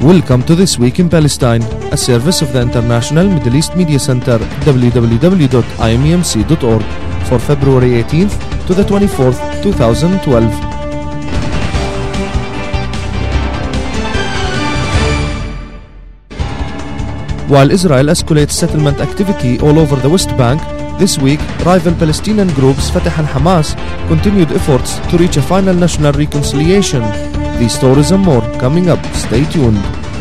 Welcome to This Week in Palestine, a service of the International Middle East Media Center, www.imemc.org, for February 18th to the 24th, 2012. While Israel escalates settlement activity all over the West Bank, this week, rival Palestinian groups Fatah and Hamas continued efforts to reach a final national reconciliation. These stories and more coming up. Stay tuned.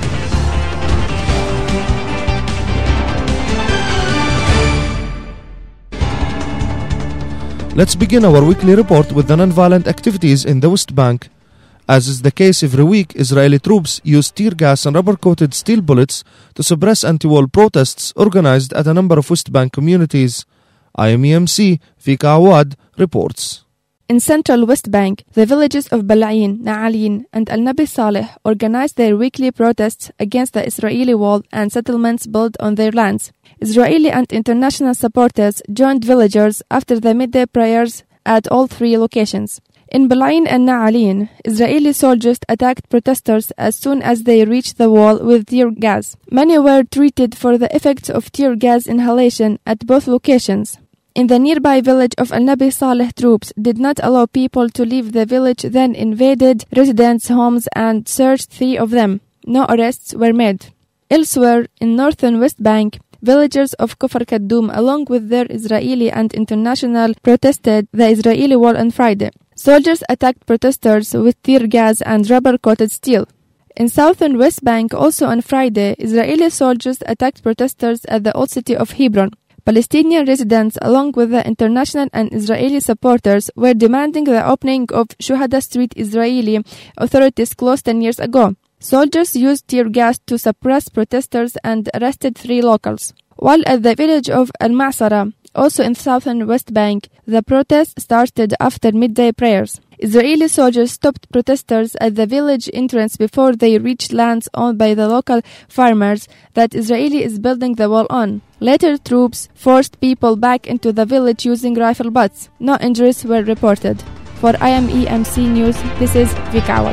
Let's begin our weekly report with the non-violent activities in the West Bank. As is the case every week, Israeli troops used tear gas and rubber-coated steel bullets to suppress anti-war protests organized at a number of West Bank communities. IMEMC Fika Awad reports. In central West Bank, the villages of Bal'in, Na'alin, and Al-Nabi Saleh organized their weekly protests against the Israeli wall and settlements built on their lands. Israeli and international supporters joined villagers after the midday prayers at all three locations. In Bal'in and Na'alin, Israeli soldiers attacked protesters as soon as they reached the wall with tear gas. Many were treated for the effects of tear gas inhalation at both locations. In the nearby village of Al-Nabi Saleh, troops did not allow people to leave the village, then invaded residents' homes and searched 3 of them. No arrests were made. Elsewhere, in northern West Bank, villagers of Kufr Kaddoum, along with their Israeli and international, protested the Israeli wall on Friday. Soldiers attacked protesters with tear gas and rubber-coated steel. In southern West Bank, also on Friday, Israeli soldiers attacked protesters at the old city of Hebron. Palestinian residents, along with the international and Israeli supporters, were demanding the opening of Shuhada Street. Israeli authorities closed 10 years ago. Soldiers used tear gas to suppress protesters and arrested 3 locals. While at the village of Al-Ma'sara, also in southern West Bank, the protest started after midday prayers. Israeli soldiers stopped protesters at the village entrance before they reached lands owned by the local farmers that Israeli is building the wall on. Later, troops forced people back into the village using rifle butts. No injuries were reported. For IMEMC News, this is Fika Awad.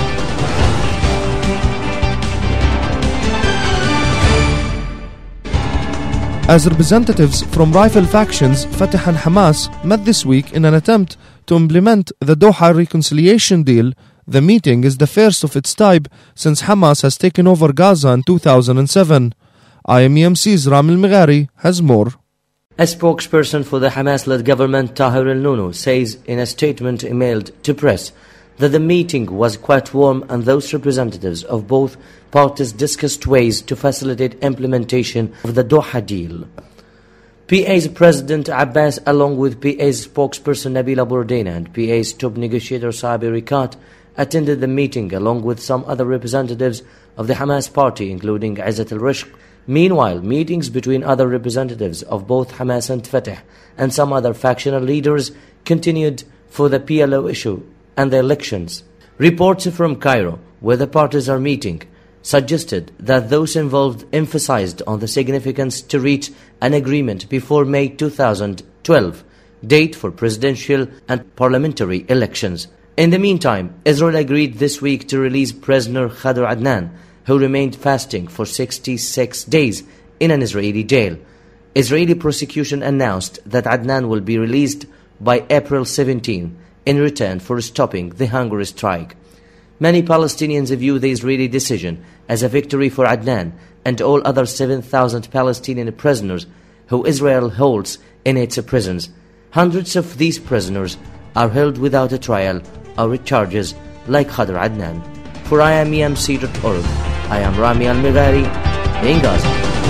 As representatives from rival factions Fatah and Hamas met this week in an attempt to implement the Doha reconciliation deal, the meeting is the first of its type since Hamas has taken over Gaza in 2007. IMEMC's Rami Al-Meghari has more. A spokesperson for the Hamas-led government, Tahir Al-Nunu, says in a statement emailed to press that the meeting was quite warm and those representatives of both parties discussed ways to facilitate implementation of the Doha deal. PA's President Abbas, along with PA's spokesperson Nabila Bourdaina and PA's top negotiator Sabi Rikat, attended the meeting along with some other representatives of the Hamas party, including Izzat al-Rishq. Meanwhile, meetings between other representatives of both Hamas and Fatah and some other factional leaders continued for the PLO issue and the elections. Reports from Cairo, where the parties are meeting, suggested that those involved emphasized on the significance to reach an agreement before May 2012, date for presidential and parliamentary elections. In the meantime, Israel agreed this week to release prisoner Khadr Adnan, who remained fasting for 66 days in an Israeli jail. Israeli prosecution announced that Adnan will be released by April 17 in return for stopping the hunger strike. Many Palestinians view the Israeli decision as a victory for Adnan and all other 7,000 Palestinian prisoners who Israel holds in its prisons. Hundreds of these prisoners are held without a trial or charges like Khadr Adnan. For IMEMC.org, I am Rami Al-Meghari in Gaza.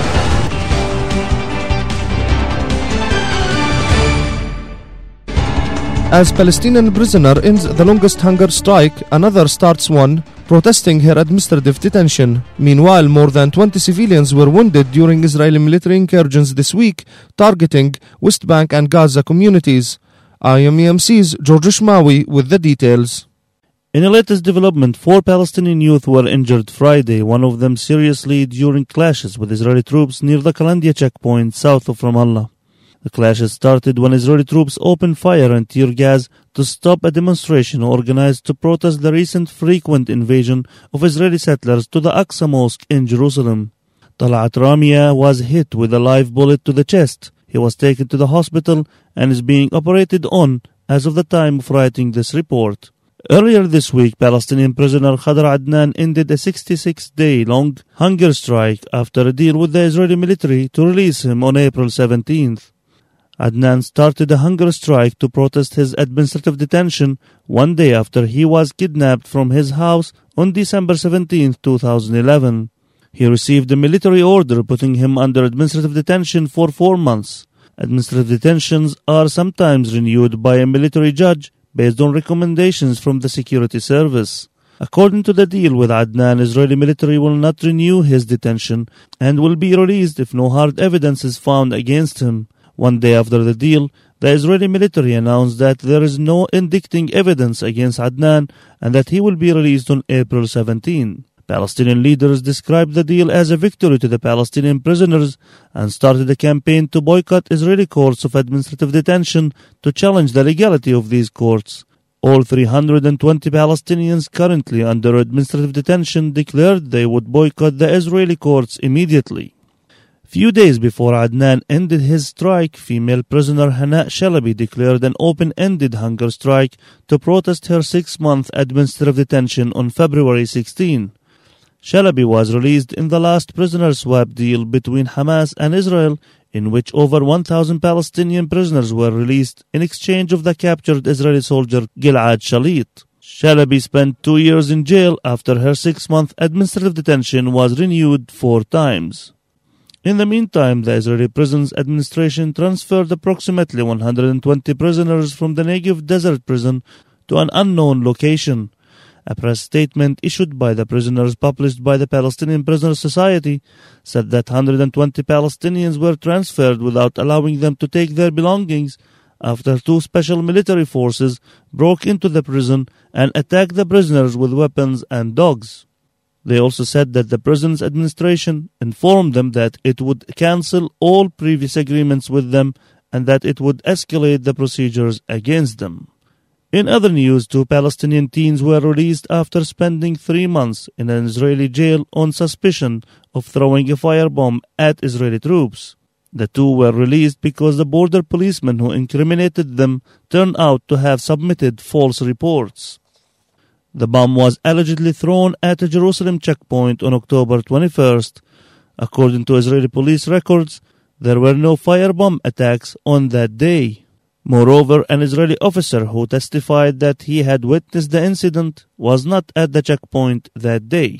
As Palestinian prisoner ends the longest hunger strike, another starts one, protesting her administrative detention. Meanwhile, more than 20 civilians were wounded during Israeli military incursions this week, targeting West Bank and Gaza communities. IMEMC's George Shmawi with the details. In the latest development, 4 Palestinian youth were injured Friday, one of them seriously during clashes with Israeli troops near the Kalandia checkpoint south of Ramallah. The clashes started when Israeli troops opened fire and tear gas to stop a demonstration organized to protest the recent frequent invasion of Israeli settlers to the Aqsa Mosque in Jerusalem. Talat Ramia was hit with a live bullet to the chest. He was taken to the hospital and is being operated on as of the time of writing this report. Earlier this week, Palestinian prisoner Khadr Adnan ended a 66-day-long hunger strike after a deal with the Israeli military to release him on April 17th. Adnan started a hunger strike to protest his administrative detention one day after he was kidnapped from his house on December 17, 2011. He received a military order putting him under administrative detention for 4 months. Administrative detentions are sometimes renewed by a military judge based on recommendations from the security service. According to the deal with Adnan, Israeli military will not renew his detention and will be released if no hard evidence is found against him. One day after the deal, the Israeli military announced that there is no indicting evidence against Adnan and that he will be released on April 17. Palestinian leaders described the deal as a victory to the Palestinian prisoners and started a campaign to boycott Israeli courts of administrative detention to challenge the legality of these courts. All 320 Palestinians currently under administrative detention declared they would boycott the Israeli courts immediately. Few days before Adnan ended his strike, female prisoner Hana Shalabi declared an open-ended hunger strike to protest her 6-month administrative detention on February 16. Shalabi was released in the last prisoner swap deal between Hamas and Israel, in which over 1,000 Palestinian prisoners were released in exchange of the captured Israeli soldier Gilad Shalit. Shalabi spent 2 years in jail after her 6-month administrative detention was renewed 4 times. In the meantime, the Israeli Prisons Administration transferred approximately 120 prisoners from the Negev Desert Prison to an unknown location. A press statement issued by the prisoners published by the Palestinian Prisoners Society said that 120 Palestinians were transferred without allowing them to take their belongings after 2 special military forces broke into the prison and attacked the prisoners with weapons and dogs. They also said that the prisons administration informed them that it would cancel all previous agreements with them and that it would escalate the procedures against them. In other news, 2 Palestinian teens were released after spending 3 months in an Israeli jail on suspicion of throwing a firebomb at Israeli troops. The 2 were released because the border policemen who incriminated them turned out to have submitted false reports. The bomb was allegedly thrown at a Jerusalem checkpoint on October 21st. According to Israeli police records, there were no firebomb attacks on that day. Moreover, an Israeli officer who testified that he had witnessed the incident was not at the checkpoint that day.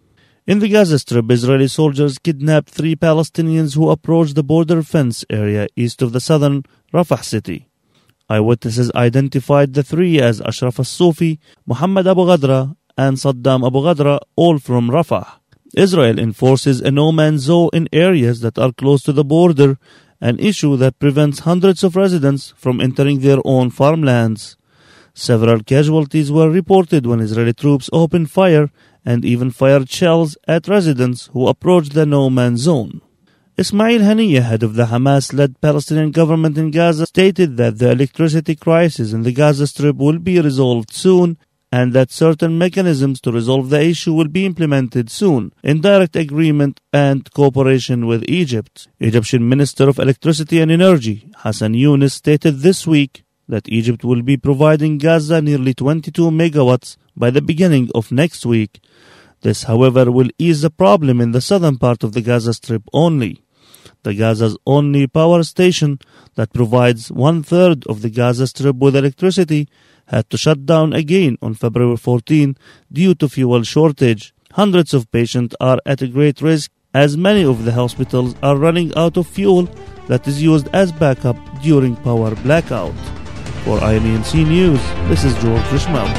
In the Gaza Strip, Israeli soldiers kidnapped 3 Palestinians who approached the border fence area east of the southern Rafah city. Eyewitnesses identified the 3 as Ashraf al-Sufi, Muhammad Abu Ghadra, and Saddam Abu Ghadra, all from Rafah. Israel enforces a no-man's zone in areas that are close to the border, an issue that prevents hundreds of residents from entering their own farmlands. Several casualties were reported when Israeli troops opened fire and even fired shells at residents who approached the no-man's zone. Ismail Haniyeh, head of the Hamas-led Palestinian government in Gaza, stated that the electricity crisis in the Gaza Strip will be resolved soon and that certain mechanisms to resolve the issue will be implemented soon, in direct agreement and cooperation with Egypt. Egyptian Minister of Electricity and Energy, Hassan Yunus, stated this week that Egypt will be providing Gaza nearly 22 megawatts by the beginning of next week. This, however, will ease the problem in the southern part of the Gaza Strip only. The Gaza's only power station that provides 1/3 of the Gaza Strip with electricity had to shut down again on February 14 due to fuel shortage. Hundreds of patients are at a great risk as many of the hospitals are running out of fuel that is used as backup during power blackout. For IMEMC News, this is George Rishmael.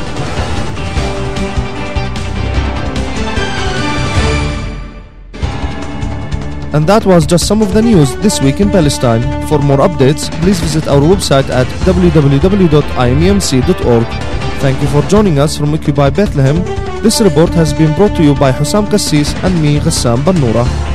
And that was just some of the news this week in Palestine. For more updates, please visit our website at www.imemc.org. Thank you for joining us from Occupy Bethlehem. This report has been brought to you by Hussam Kassis and me, Ghassam Bannoura.